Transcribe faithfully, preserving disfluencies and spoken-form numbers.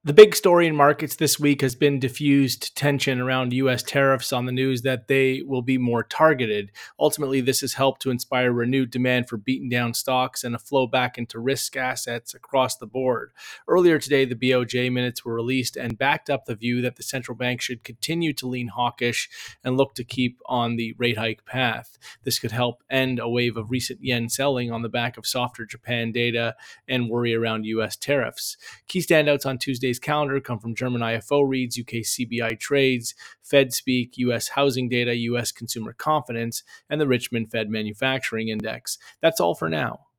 The big story in markets this week has been diffused tension around U S tariffs on the news that they will be more targeted. Ultimately, this has helped to inspire renewed demand for beaten down stocks and a flow back into risk assets across the board. Earlier today, the B O J minutes were released and backed up the view that the central bank should continue to lean hawkish and look to keep on the rate hike path. This could help end a wave of recent yen selling on the back of softer Japan data and worry around U S tariffs. Key standouts on Tuesday's calendar come from German I F O reads, U K C B I trades, Fed speak, U S housing data, U S consumer confidence, and the Richmond Fed Manufacturing Index. That's all for now.